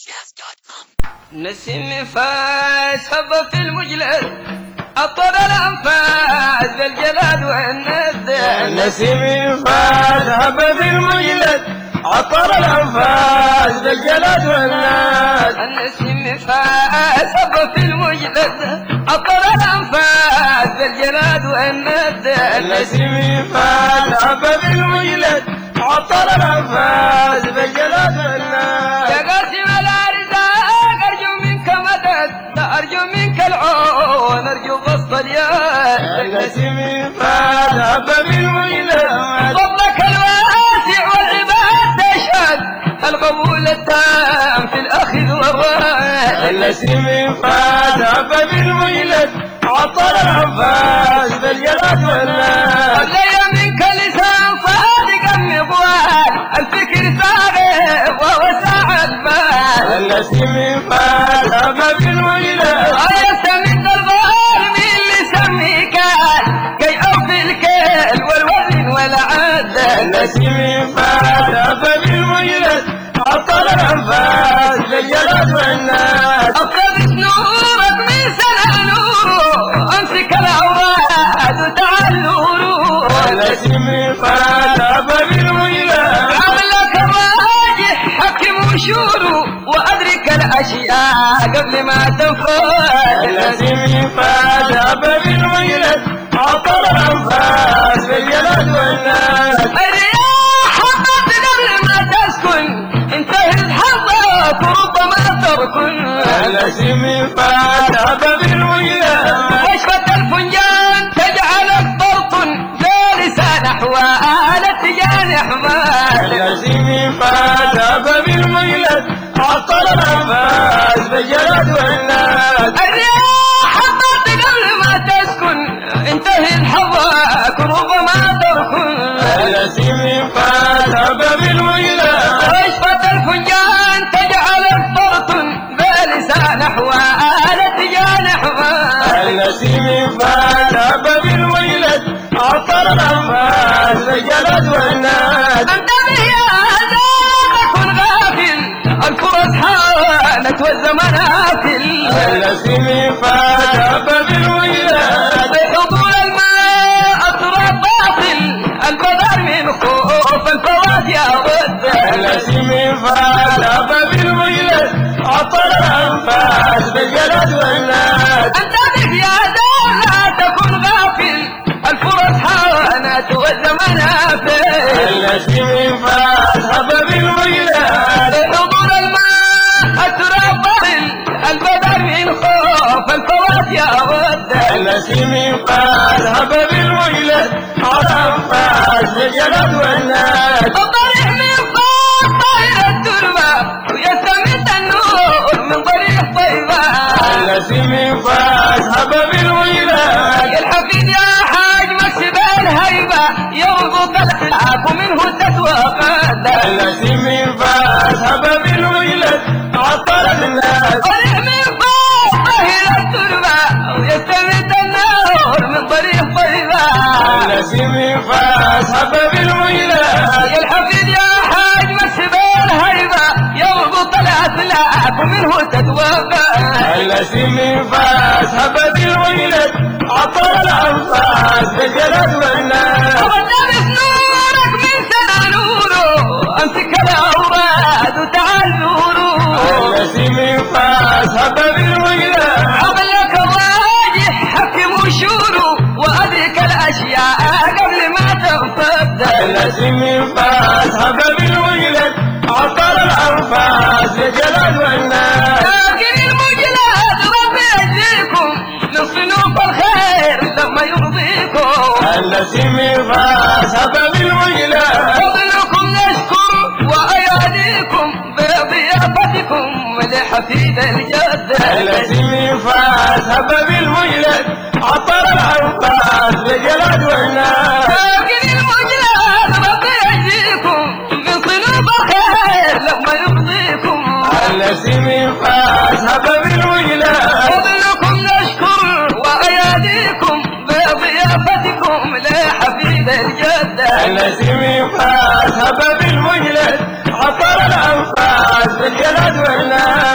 نسيم فاس هب في المجلد أطر الأنفاس بالجلاد والند. نسيم فاس هب في المجلد أطر الأنفاس بالجلاد والند. النسيم فاس هب في المجلد أطر الأنفاس بالجلاد والند. النسيم فاس هب في المجلد أطر الأنفاس بالجلاد والند. يا قاسم الأرزاق أرجو منك مدد، أرجو منك العون، أرجو بسط اليد. النسيم فاس هب في المجلد فضلك الواسع والعباد تشهد القبول التام في الأخذ والرد. النسيم فاس هب في المجلد أطر الأنفاس بالجلاد والند. لي منك لسان صادق مضوان، الفكر ثاغب وهو ساعد بال. النسيم فاس هب في المجلد يستمد الظالمين لسمي كان كي أوفي الكيل والوزن والعد. النسيم فاس هب في المجلد أطر الأنفاس بالجلاد والند. أقتبس نورك من سنة نوره، أمسك الأوراد وتعال نوره. النسيم فاس هب في المجلد عملك الراجح حكم وشوره، وأدرك الأشياء قبل ما تنفذ. النسيم فاس هب في المجلد أطر الأنفاس بالجلاد والند. الرياح حطت قبل ما تسكن، انتهت حظك وربما تركن. النسيم فاس هب في المجلد وشفة الفنجان تجعلك طرط جالسا نحو الاتجاه حمال. النسيم فاس هب في المجلد أطر الأنفاس بالجلاد والند. الرياح حطت قبل ما تسكن، انتهت حظك وربما تركن. النسيم فاس هب في المجلد وشفة الفنجان تجعلك طرط جالسا نحو الاتجاه حمال. النسيم فاس هب في المجلد أطر الأنفاس بالجلاد والند. انتبه يا هذا كن غافل، الفرص حانت والزمن آكل. النسيم فاس هب في المجلد بحضور الماء أطرى باطل، البدر من خوف الفوات يا ود. النسيم فاس هب في المجلد أطر الأنفاس بالجلاد والند. انتبه يا لا تكن غافل، الفرص حانت والزمن آكل. النسيم فاس هب في المجلد بحضور الماء أطرى باطل، البدر من خوف الفوات يا ود. النسيم فاس هب في المجلد الأنفاس بالجلاد والند. الطريق من فوق طاير التربة، ويستمد النور من طريق طيبة. النسيم فاس هب في المجلد يا الحفيد يا حاج مكسب الهيبة، يربط الأخلاق ومنه تتوقد. النسيم فاس هب في المجلد أطر الناس. الطريق من فوق طاير التربة، ويستمد النور من طريق طيبة. النسيم فاس هب في المجلد يا الحفيد يا حاج مكسب الهيبة، يربط الأخلاق ومنه تتوقد. النسيم فاس هب في المجلد أطر الأنفاس بالجلاد والند. والنبي نورك من سنة نوره، أمسك الأوراد وتعال نوره. النسيم فاس هب في المجلد عملك الراجح حكم وشوره، وأدرك الأشياء قبل ما تغتد. النسيم فاس هب في المجلد أطر الأنفاس بالجلاد والند. لكن المجلد ربي يجزيكم من صنوف الخير لما يرضيكم. النسيم فاس هب في المجلد فضلكم نشكر وأياديكم بضيافتكم لحفيد الجد. النسيم فاس هب في المجلد أطر الأنفاس بالجلاد والند. لكن المجلد ربي يجزيكم من صنوف الخير لما يرضيكم. النسيم فاس هب في المجلد فضلكم نشكر وأياديكم بضيافتكم لحفيد الجد. النسيم فاس هب في المجلد أطر الأنفاس بالجلاد والند.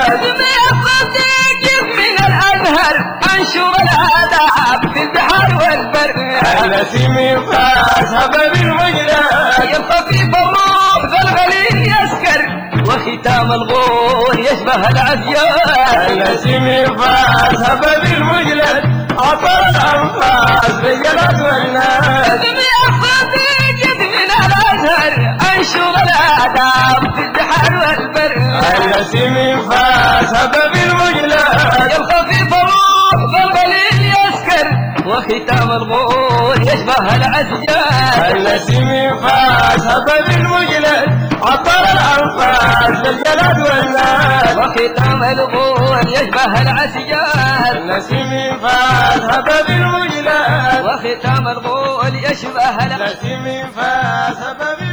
وختام الغول يشبه العسجال. النسيم فاز هبب المجلد عطر الأنفاس بالجلد والناس. يخفيك من الازهر انشر الاداب في البحر والبر. النسيم فاز هبب المجلد الخفيف الروح بالقليل يسكر وختام الغول يشبه العسجال. النسيم فاز هبب المجلد عطر الأنفاس بالجلد والناس. وختام الغول يشبه العسجال. النسيم فاز هبب المجلد وختام الغول يشبه العسجال. النسيم فاز هبب